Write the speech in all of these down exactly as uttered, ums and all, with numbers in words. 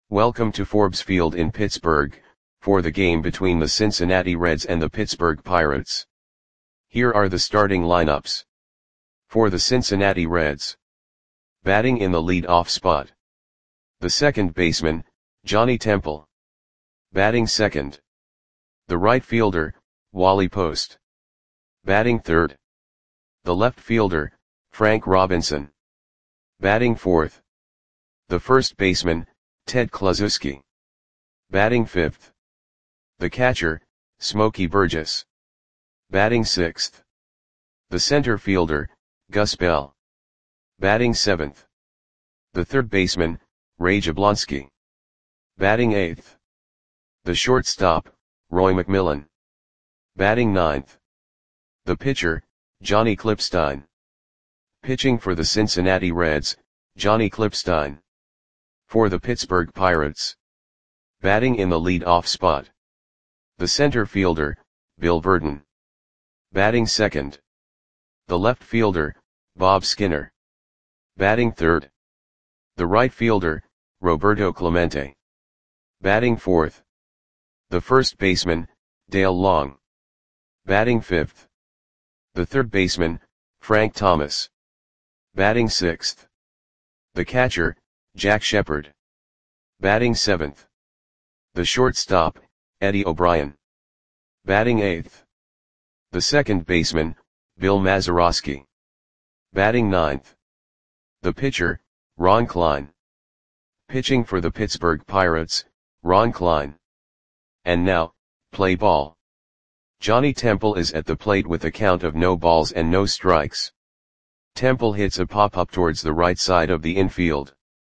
Welcome to Forbes Field in Pittsburgh, for the game between the Cincinnati Reds and the Pittsburgh Pirates. Here are the starting lineups. For the Cincinnati Reds. Batting in the lead-off spot. The second baseman, Johnny Temple. Batting second. The right fielder, Wally Post. Batting third. The left fielder, Frank Robinson. Batting fourth. The first baseman, Ted Kluszewski. Batting fifth. The catcher, Smokey Burgess. Batting sixth. The center fielder, Gus Bell. Batting seventh. The third baseman, Ray Jablonski. Batting eighth. The shortstop, Roy McMillan. Batting ninth. The pitcher, Johnny Klippstein. Pitching for the Cincinnati Reds, Johnny Klippstein. For the Pittsburgh Pirates. Batting in the lead-off spot. The center fielder, Bill Virdon. Batting second. The left fielder, Bob Skinner. Batting third. The right fielder, Roberto Clemente. Batting fourth. The first baseman, Dale Long. Batting fifth. The third baseman, Frank Thomas. Batting sixth. The catcher, Jack Shepard. Batting seventh. The shortstop, Eddie O'Brien. Batting eighth. The second baseman, Bill Mazeroski. Batting ninth. The pitcher, Ron Klein. Pitching for the Pittsburgh Pirates, Ron Klein. And now, play ball. Johnny Temple is at the plate with a count of no balls and no strikes. Temple hits a pop-up towards the right side of the infield.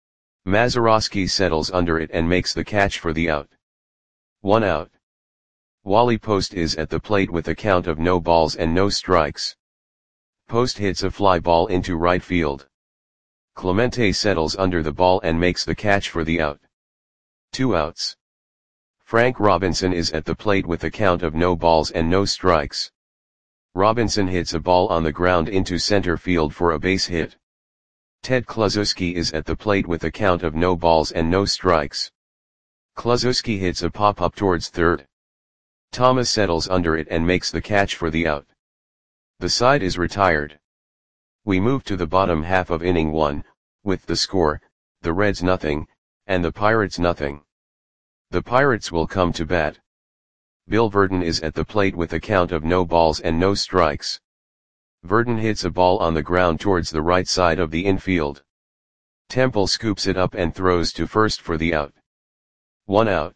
Mazeroski settles under it and makes the catch for the out. One out. Wally Post is at the plate with a count of no balls and no strikes. Post hits a fly ball into right field. Clemente settles under the ball and makes the catch for the out. Two outs. Frank Robinson is at the plate with a count of no balls and no strikes. Robinson hits a ball on the ground into center field for a base hit. Ted Kluszewski is at the plate with a count of no balls and no strikes. Kluszewski hits a pop-up towards third. Thomas settles under it and makes the catch for the out. The side is retired. We move to the bottom half of inning one, with the score, the Reds nothing, and the Pirates nothing. The Pirates will come to bat. Bill Virdon is at the plate with a count of no balls and no strikes. Virdon hits a ball on the ground towards the right side of the infield. Temple scoops it up and throws to first for the out. One out.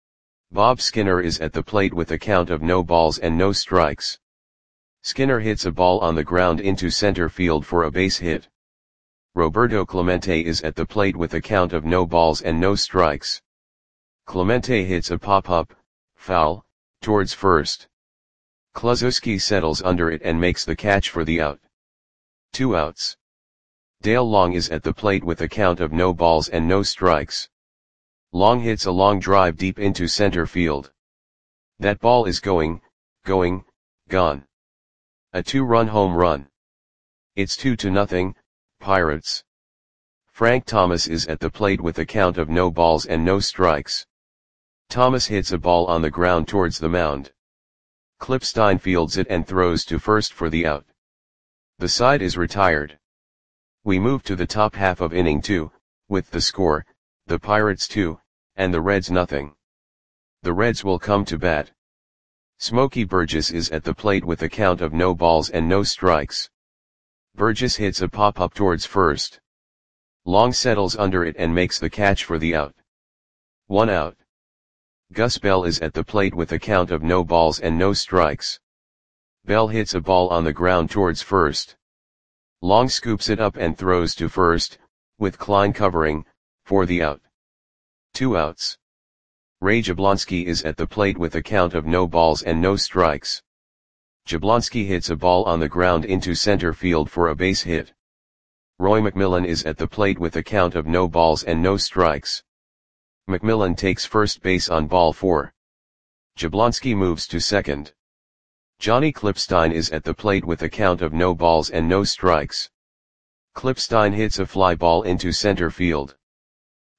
Bob Skinner is at the plate with a count of no balls and no strikes. Skinner hits a ball on the ground into center field for a base hit. Roberto Clemente is at the plate with a count of no balls and no strikes. Clemente hits a pop-up, foul, towards first. Kluszewski settles under it and makes the catch for the out. Two outs. Dale Long is at the plate with a count of no balls and no strikes. Long hits a long drive deep into center field. That ball is going, going, gone. A two-run home run. It's two to nothing, Pirates. Frank Thomas is at the plate with a count of no balls and no strikes. Thomas hits a ball on the ground towards the mound. Klippstein fields it and throws to first for the out. The side is retired. We move to the top half of inning two, with the score, the Pirates two, and the Reds nothing. The Reds will come to bat. Smokey Burgess is at the plate with a count of no balls and no strikes. Burgess hits a pop-up towards first. Long settles under it and makes the catch for the out. One out. Gus Bell is at the plate with a count of no balls and no strikes. Bell hits a ball on the ground towards first. Long scoops it up and throws to first, with Klein covering, for the out. Two outs. Ray Jablonski is at the plate with a count of no balls and no strikes. Jablonski hits a ball on the ground into center field for a base hit. Roy McMillan is at the plate with a count of no balls and no strikes. McMillan takes first base on ball four. Jablonski moves to second. Johnny Klippstein is at the plate with a count of no balls and no strikes. Klippstein hits a fly ball into center field.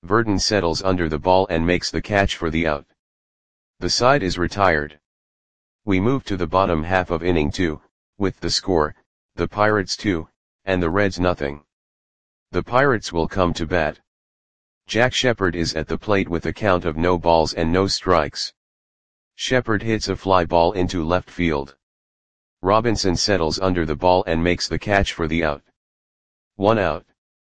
Verdon settles under the ball and makes the catch for the out. The side is retired. We move to the bottom half of inning two, with the score, the Pirates two, and the Reds nothing. The Pirates will come to bat. Jack Shepherd is at the plate with a count of no balls and no strikes. Shepherd hits a fly ball into left field. Robinson settles under the ball and makes the catch for the out. One out.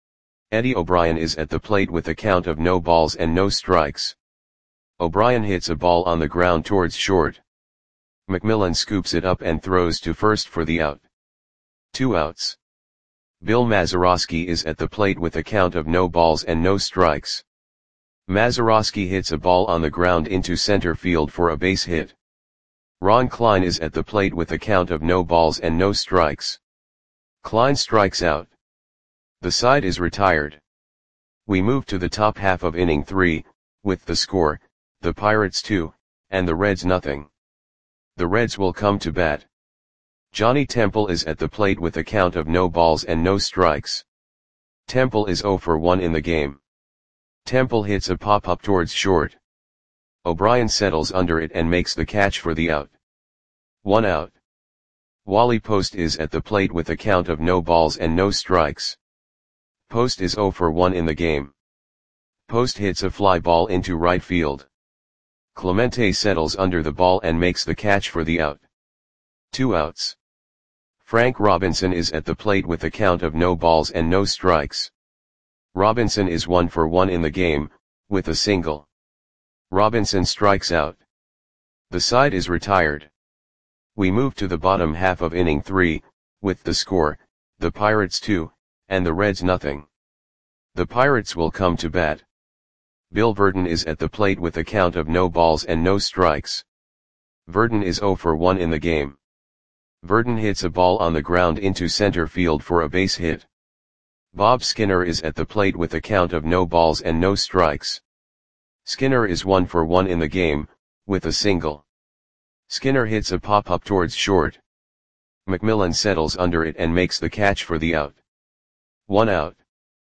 Eddie O'Brien is at the plate with a count of no balls and no strikes. O'Brien hits a ball on the ground towards short. McMillan scoops it up and throws to first for the out. Two outs. Bill Mazeroski is at the plate with a count of no balls and no strikes. Mazeroski hits a ball on the ground into center field for a base hit. Ron Klein is at the plate with a count of no balls and no strikes. Klein strikes out. The side is retired. We move to the top half of inning three, with the score, the Pirates two, and the Reds nothing. The Reds will come to bat. Johnny Temple is at the plate with a count of no balls and no strikes. Temple is oh for one in the game. Temple hits a pop-up towards short. O'Brien settles under it and makes the catch for the out. One out. Wally Post is at the plate with a count of no balls and no strikes. Post is oh for one in the game. Post hits a fly ball into right field. Clemente settles under the ball and makes the catch for the out. Two outs. Frank Robinson is at the plate with a count of no balls and no strikes. Robinson is one for one in the game, with a single. Robinson strikes out. The side is retired. We move to the bottom half of inning three, with the score, the Pirates two, and the Reds nothing. The Pirates will come to bat. Bill Verdon is at the plate with a count of no balls and no strikes. Verdon is oh for one in the game. Verdon hits a ball on the ground into center field for a base hit. Bob Skinner is at the plate with a count of no balls and no strikes. Skinner is one for one in the game, with a single. Skinner hits a pop-up towards short. McMillan settles under it and makes the catch for the out. One out.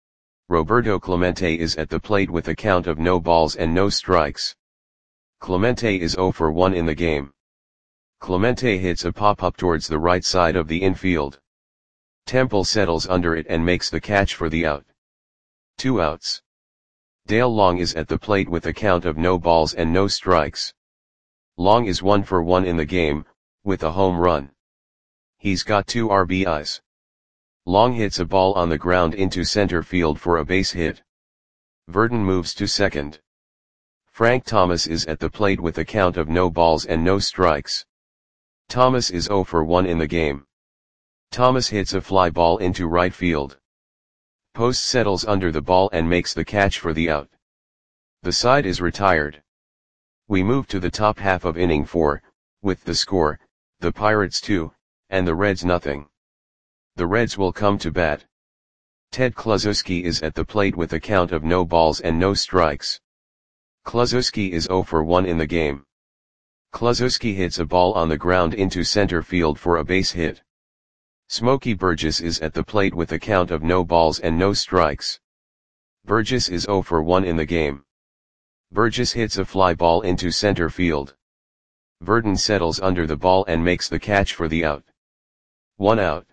Roberto Clemente is at the plate with a count of no balls and no strikes. Clemente is oh for one in the game. Clemente hits a pop-up towards the right side of the infield. Temple settles under it and makes the catch for the out. Two outs. Dale Long is at the plate with a count of no balls and no strikes. Long is one for one in the game, with a home run. He's got two R B Is. Long hits a ball on the ground into center field for a base hit. Verdon moves to second. Frank Thomas is at the plate with a count of no balls and no strikes. Thomas is oh for one in the game. Thomas hits a fly ball into right field. Post settles under the ball and makes the catch for the out. The side is retired. We move to the top half of inning four, with the score, the Pirates two, and the Reds nothing. The Reds will come to bat. Ted Kluszewski is at the plate with a count of no balls and no strikes. Kluszewski is oh for one in the game. Kluszewski hits a ball on the ground into center field for a base hit. Smokey Burgess is at the plate with a count of no balls and no strikes. Burgess is oh for one in the game. Burgess hits a fly ball into center field. Verdon settles under the ball and makes the catch for the out. One out.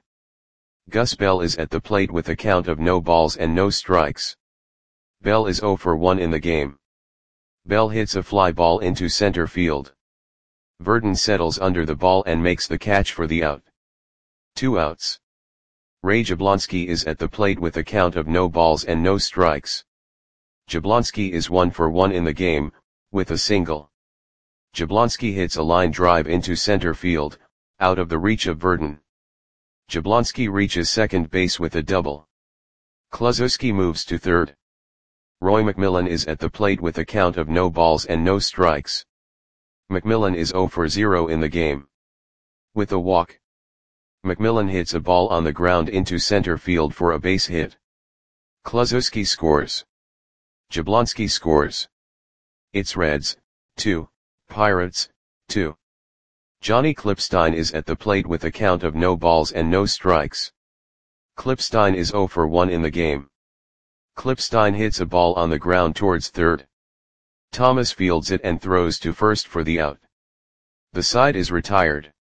Gus Bell is at the plate with a count of no balls and no strikes. Bell is oh for one in the game. Bell hits a fly ball into center field. Verdon settles under the ball and makes the catch for the out. Two outs. Ray Jablonski is at the plate with a count of no balls and no strikes. Jablonski is one for one in the game, with a single. Jablonski hits a line drive into center field, out of the reach of Verdon. Jablonski reaches second base with a double. Kluszewski moves to third. Roy McMillan is at the plate with a count of no balls and no strikes. McMillan is oh for zero in the game. With a walk. McMillan hits a ball on the ground into center field for a base hit. Kluszewski scores. Jablonski scores. It's Reds, two, Pirates, two. Johnny Klipstein is at the plate with a count of no balls and no strikes. Klipstein is oh for one in the game. Klipstein hits a ball on the ground towards third. Thomas fields it and throws to first for the out. The side is retired.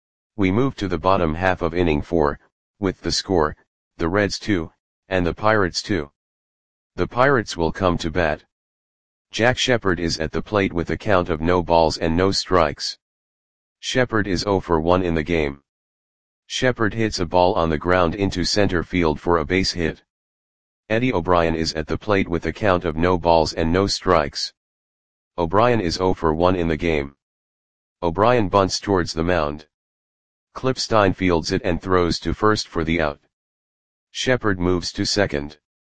We move to the bottom half of inning four, with the score, the Reds two, and the Pirates two. The Pirates will come to bat. Jack Shepherd is at the plate with a count of no balls and no strikes. Shepherd is oh for one in the game. Shepherd hits a ball on the ground into center field for a base hit. Eddie O'Brien is at the plate with a count of no balls and no strikes. O'Brien is oh for one in the game. O'Brien bunts towards the mound. Klipstein fields it and throws to first for the out. Shepherd moves to second.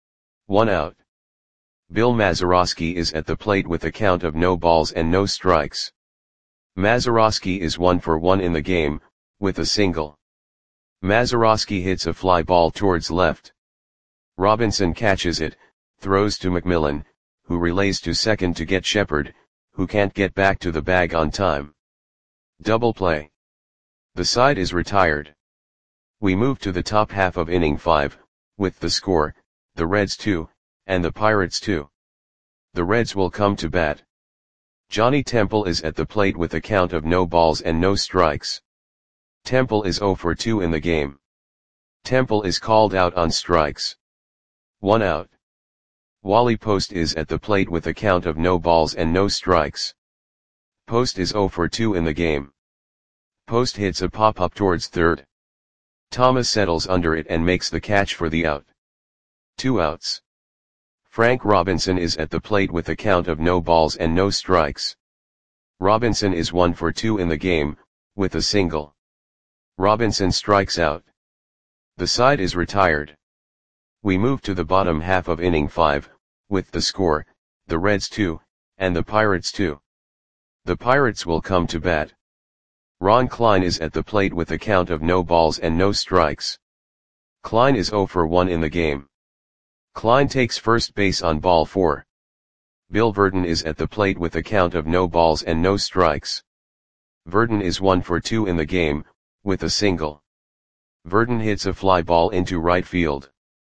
One out. Bill Mazeroski is at the plate with a count of no balls and no strikes. Mazeroski is one for one in the game, with a single. Mazeroski hits a fly ball towards left. Robinson catches it, throws to McMillan, who relays to second to get Shepherd, who can't get back to the bag on time. Double play. The side is retired. We move to the top half of inning five, with the score, the Reds two, and the Pirates two. The Reds will come to bat. Johnny Temple is at the plate with a count of no balls and no strikes. Temple is oh for two in the game. Temple is called out on strikes. One out. Wally Post is at the plate with a count of no balls and no strikes. Post is oh for two in the game. Post hits a pop-up towards third. Thomas settles under it and makes the catch for the out. Two outs. Frank Robinson is at the plate with a count of no balls and no strikes. Robinson is one for two in the game, with a single. Robinson strikes out. The side is retired. We move to the bottom half of inning five, with the score, the Reds two, and the Pirates two. The Pirates will come to bat. Ron Klein is at the plate with a count of no balls and no strikes. Klein is oh for one in the game. Klein takes first base on ball four. Bill Verdon is at the plate with a count of no balls and no strikes. Verdon is one for two in the game, with a single. Verdon hits a fly ball into right field.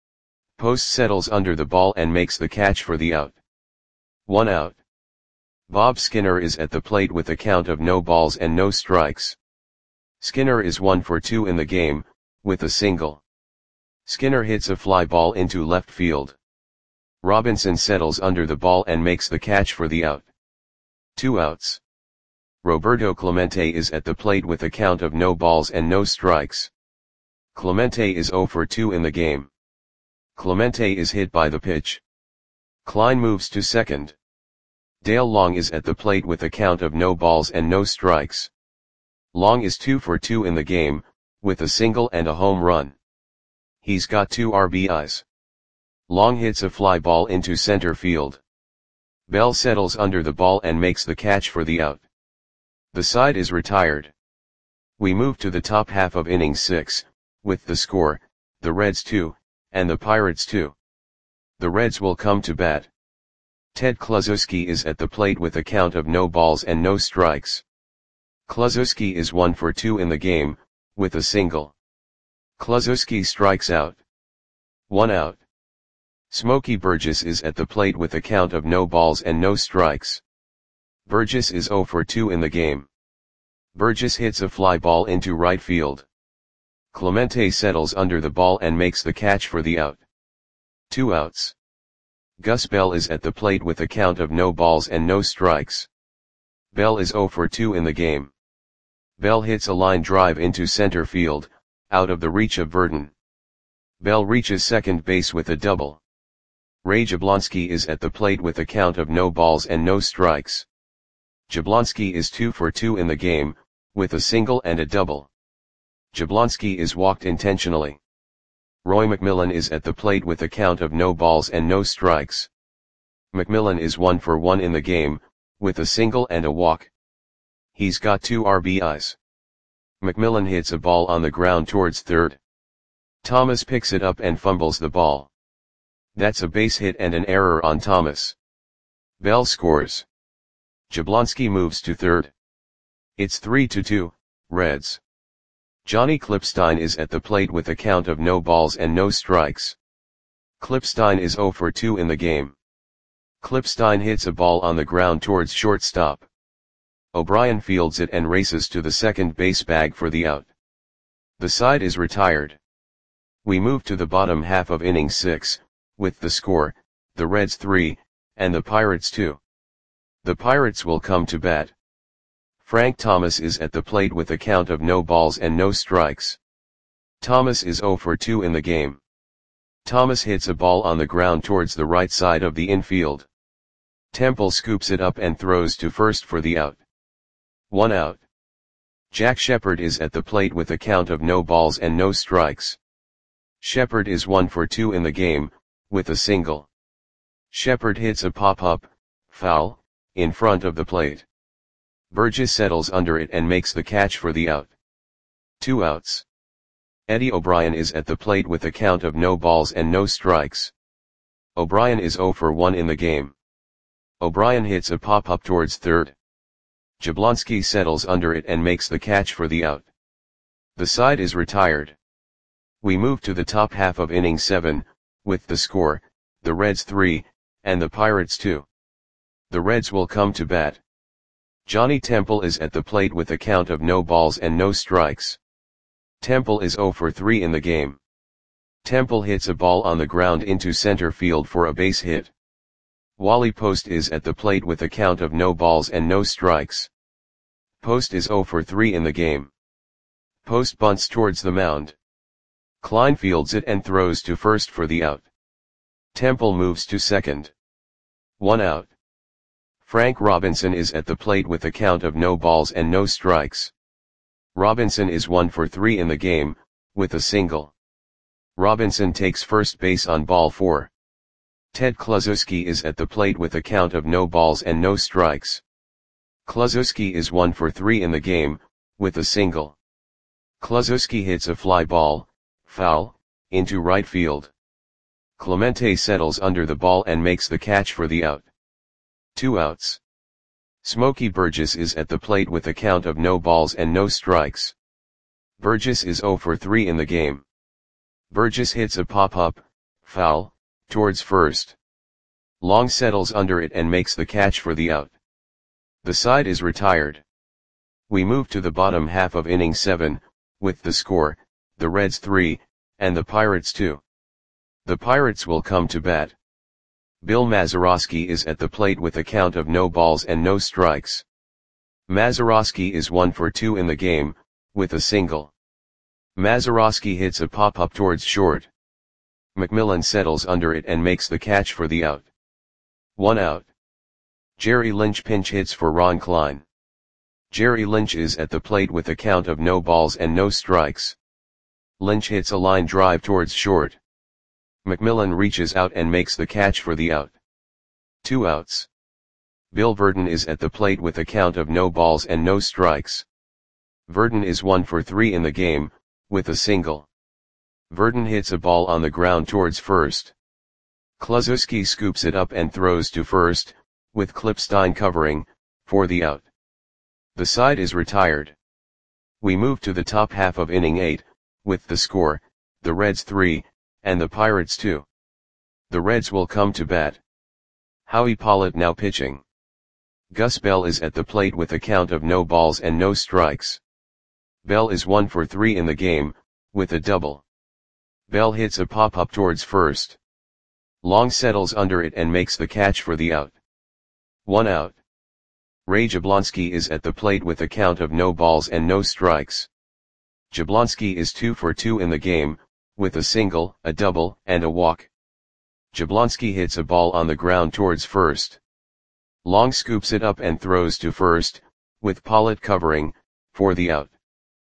Post settles under the ball and makes the catch for the out. One out. Bob Skinner is at the plate with a count of no balls and no strikes. Skinner is one for two in the game, with a single. Skinner hits a fly ball into left field. Robinson settles under the ball and makes the catch for the out. Two outs. Roberto Clemente is at the plate with a count of no balls and no strikes. Clemente is oh for two in the game. Clemente is hit by the pitch. Klein moves to second. Dale Long is at the plate with a count of no balls and no strikes. Long is two for two in the game, with a single and a home run. He's got two R B Is. Long hits a fly ball into center field. Bell settles under the ball and makes the catch for the out. The side is retired. We move to the top half of inning six, with the score, the Reds two, and the Pirates two. The Reds will come to bat. Ted Kluszewski is at the plate with a count of no balls and no strikes. Kluszewski is one for two in the game, with a single. Kluszewski strikes out. One out. Smokey Burgess is at the plate with a count of no balls and no strikes. Burgess is oh for two in the game. Burgess hits a fly ball into right field. Clemente settles under the ball and makes the catch for the out. Two outs. Gus Bell is at the plate with a count of no balls and no strikes. Bell is oh for two in the game. Bell hits a line drive into center field, out of the reach of Verdon. Bell reaches second base with a double. Ray Jablonski is at the plate with a count of no balls and no strikes. Jablonski is two for two in the game, with a single and a double. Jablonski is walked intentionally. Roy McMillan is at the plate with a count of no balls and no strikes. McMillan is one for one in the game, with a single and a walk. He's got two R B Is. McMillan hits a ball on the ground towards third. Thomas picks it up and fumbles the ball. That's a base hit and an error on Thomas. Bell scores. Jablonski moves to third. It's three to two, Reds. Johnny Klipstein is at the plate with a count of no balls and no strikes. Klipstein is zero for two in the game. Klipstein hits a ball on the ground towards shortstop. O'Brien fields it and races to the second base bag for the out. The side is retired. We move to the bottom half of inning six, with the score, the Reds three, and the Pirates two. The Pirates will come to bat. Frank Thomas is at the plate with a count of no balls and no strikes. Thomas is zero for two in the game. Thomas hits a ball on the ground towards the right side of the infield. Temple scoops it up and throws to first for the out. One out. Jack Shepard is at the plate with a count of no balls and no strikes. Shepard is one for two in the game, with a single. Shepard hits a pop-up, foul, in front of the plate. Burgess settles under it and makes the catch for the out. Two outs. Eddie O'Brien is at the plate with a count of no balls and no strikes. O'Brien is zero for one in the game. O'Brien hits a pop-up towards third. Jablonski settles under it and makes the catch for the out. The side is retired. We move to the top half of inning seven, with the score, the Reds three, and the Pirates two. The Reds will come to bat. Johnny Temple is at the plate with a count of no balls and no strikes. Temple is zero for three in the game. Temple hits a ball on the ground into center field for a base hit. Wally Post is at the plate with a count of no balls and no strikes. Post is zero for three in the game. Post bunts towards the mound. Klein fields it and throws to first for the out. Temple moves to second. One out. Frank Robinson is at the plate with a count of no balls and no strikes. Robinson is one for three in the game, with a single. Robinson takes first base on ball four. Ted Kluszewski is at the plate with a count of no balls and no strikes. Kluszewski is one for three in the game, with a single. Kluszewski hits a fly ball, foul, into right field. Clemente settles under the ball and makes the catch for the out. Two outs. Smokey Burgess is at the plate with a count of no balls and no strikes. Burgess is zero for three in the game. Burgess hits a pop-up, foul, towards first. Long settles under it and makes the catch for the out. The side is retired. We move to the bottom half of inning seven, with the score, the Reds three, and the Pirates two. The Pirates will come to bat. Bill Mazeroski is at the plate with a count of no balls and no strikes. Mazeroski is one for two in the game, with a single. Mazeroski hits a pop-up towards short. McMillan settles under it and makes the catch for the out. One out. Jerry Lynch pinch hits for Ron Klein. Jerry Lynch is at the plate with a count of no balls and no strikes. Lynch hits a line drive towards short. McMillan reaches out and makes the catch for the out. Two outs. Bill Verdon is at the plate with a count of no balls and no strikes. Verdon is one for three in the game, with a single. Verdon hits a ball on the ground towards first. Kluszewski scoops it up and throws to first, with Klipstein covering, for the out. The side is retired. We move to the top half of inning eight, with the score, the Reds three, and the Pirates two. The Reds will come to bat. Howie Pollitt now pitching. Gus Bell is at the plate with a count of no balls and no strikes. Bell is one for three in the game, with a double. Bell hits a pop-up towards first. Long settles under it and makes the catch for the out. One out. Ray Jablonski is at the plate with a count of no balls and no strikes. Jablonski is two for two in the game, with a single, a double, and a walk. Jablonski hits a ball on the ground towards first. Long scoops it up and throws to first, with Pollitt covering, for the out.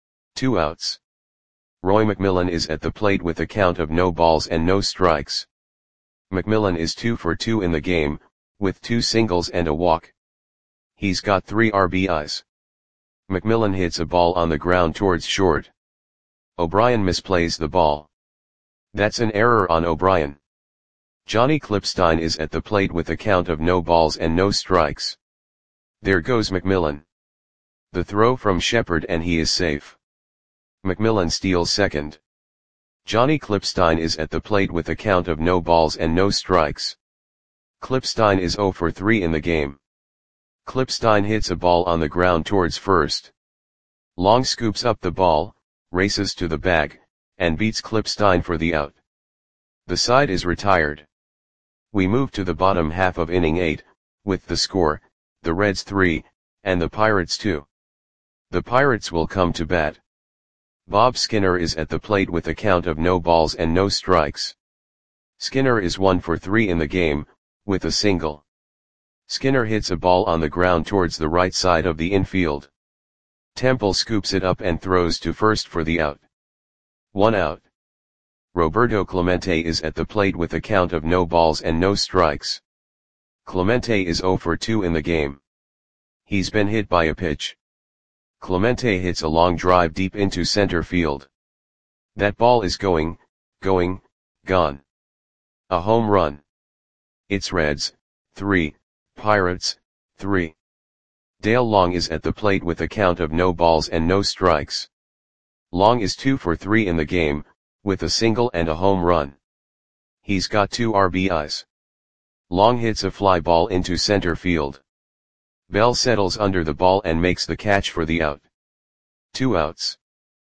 Two outs. Roy McMillan is at the plate with a count of no balls and no strikes. McMillan is two for two in the game, with two singles and a walk. He's got three R B Is. McMillan hits a ball on the ground towards short. O'Brien misplays the ball. That's an error on O'Brien. Johnny Klipstein is at the plate with a count of no balls and no strikes. There goes McMillan. The throw from Shepard and he is safe. McMillan steals second. Johnny Klipstein is at the plate with a count of no balls and no strikes. Klipstein is zero for three in the game. Klipstein hits a ball on the ground towards first. Long scoops up the ball, races to the bag, and beats Klipstein for the out. The side is retired. We move to the bottom half of inning eight, with the score, the Reds three, and the Pirates two. The Pirates will come to bat. Bob Skinner is at the plate with a count of no balls and no strikes. Skinner is one for three in the game, with a single. Skinner hits a ball on the ground towards the right side of the infield. Temple scoops it up and throws to first for the out. One out. Roberto Clemente is at the plate with a count of no balls and no strikes. Clemente is zero for two in the game. He's been hit by a pitch. Clemente hits a long drive deep into center field. That ball is going, going, gone. A home run. It's Reds, three, Pirates, three. Dale Long is at the plate with a count of no balls and no strikes. Long is two for three in the game, with a single and a home run. He's got two R B Is. Long hits a fly ball into center field. Bell settles under the ball and makes the catch for the out. Two outs.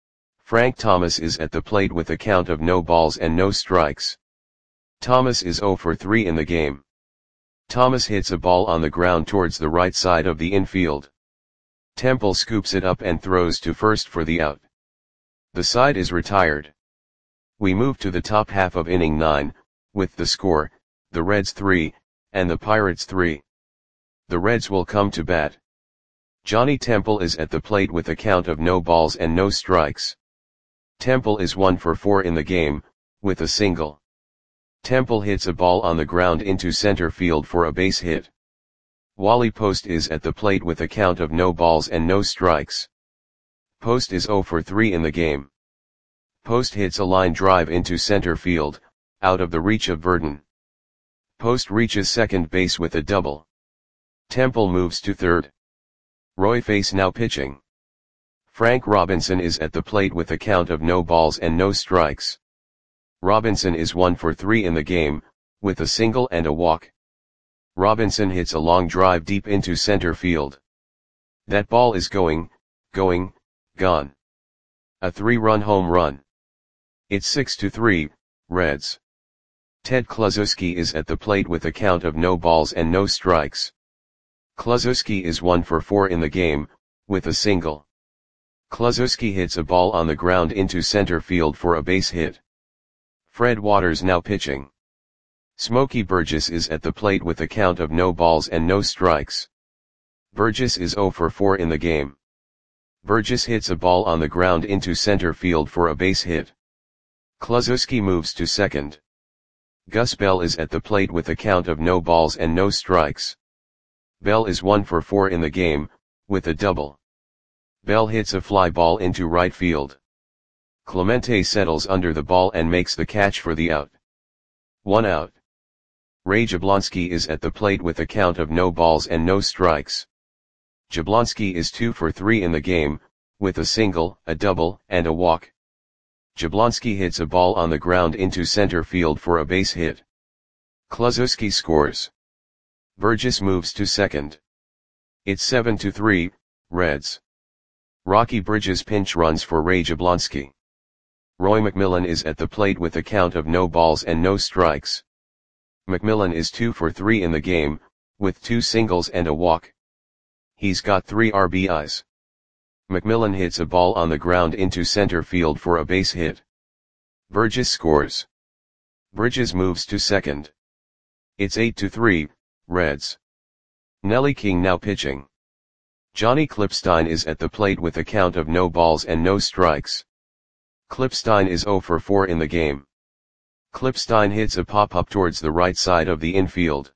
Frank Thomas is at the plate with a count of no balls and no strikes. Thomas is zero for three in the game. Thomas hits a ball on the ground towards the right side of the infield. Temple scoops it up and throws to first for the out. The side is retired. We move to the top half of inning nine, with the score, the Reds three, and the Pirates three. The Reds will come to bat. Johnny Temple is at the plate with a count of no balls and no strikes. Temple is one for four in the game, with a single. Temple hits a ball on the ground into center field for a base hit. Wally Post is at the plate with a count of no balls and no strikes. Post is zero for three in the game. Post hits a line drive into center field, out of the reach of Verdon. Post reaches second base with a double. Temple moves to third. Roy Face now pitching. Frank Robinson is at the plate with a count of no balls and no strikes. Robinson is one for three in the game, with a single and a walk. Robinson hits a long drive deep into center field. That ball is going, going, gone. A three-run home run. It's six to three, Reds. Ted Kluszewski is at the plate with a count of no balls and no strikes. Kluszewski is one for four in the game, with a single. Kluszewski hits a ball on the ground into center field for a base hit. Fred Waters now pitching. Smokey Burgess is at the plate with a count of no balls and no strikes. Burgess is zero for four in the game. Burgess hits a ball on the ground into center field for a base hit. Kluszewski moves to second. Gus Bell is at the plate with a count of no balls and no strikes. Bell is one for four in the game, with a double. Bell hits a fly ball into right field. Clemente settles under the ball and makes the catch for the out. One out. Ray Jablonski is at the plate with a count of no balls and no strikes. Jablonski is two for three in the game, with a single, a double, and a walk. Jablonski hits a ball on the ground into center field for a base hit. Kluszewski scores. Burgess moves to second. It's seven to three, Reds. Rocky Bridges pinch runs for Ray Jablonski. Roy McMillan is at the plate with a count of no balls and no strikes. McMillan is two for three in the game, with two singles and a walk. He's got three R B Is. McMillan hits a ball on the ground into center field for a base hit. Burgess scores. Bridges moves to second. It's eight to three, Reds. Nelly King now pitching. Johnny Klipstein is at the plate with a count of no balls and no strikes. Klipstein is zero for four in the game. Klipstein hits a pop-up towards the right side of the infield.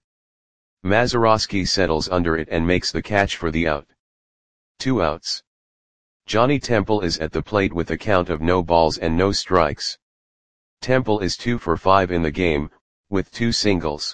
Mazeroski settles under it and makes the catch for the out. Two outs. Johnny Temple is at the plate with a count of no balls and no strikes. Temple is two for five in the game, with two singles.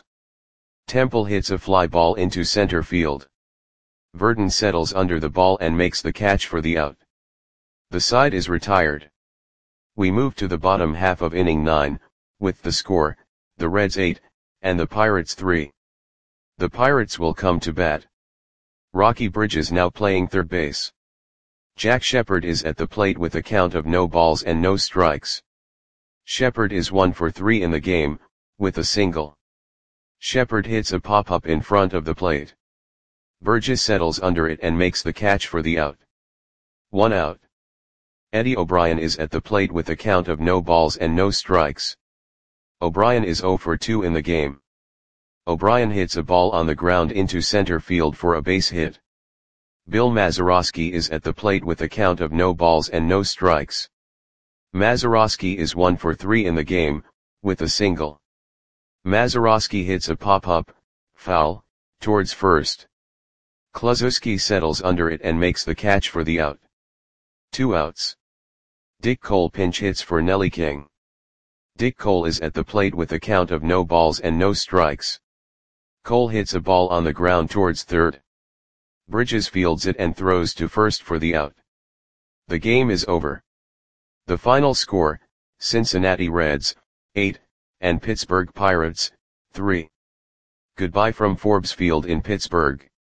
Temple hits a fly ball into center field. Verdon settles under the ball and makes the catch for the out. The side is retired. We move to the bottom half of inning nine, with the score, the Reds eight, and the Pirates three. The Pirates will come to bat. Rocky Bridges now playing third base. Jack Shepherd is at the plate with a count of no balls and no strikes. Shepherd is one for three in the game, with a single. Shepherd hits a pop-up in front of the plate. Burgess settles under it and makes the catch for the out. One out. Eddie O'Brien is at the plate with a count of no balls and no strikes. O'Brien is zero for two in the game. O'Brien hits a ball on the ground into center field for a base hit. Bill Mazeroski is at the plate with a count of no balls and no strikes. Mazeroski is one for three in the game, with a single. Mazeroski hits a pop-up, foul, towards first. Kluszewski settles under it and makes the catch for the out. Two outs. Dick Cole pinch hits for Nelly King. Dick Cole is at the plate with a count of no balls and no strikes. Cole hits a ball on the ground towards third. Bridges fields it and throws to first for the out. The game is over. The final score, Cincinnati Reds, eight, and Pittsburgh Pirates, three. Goodbye from Forbes Field in Pittsburgh.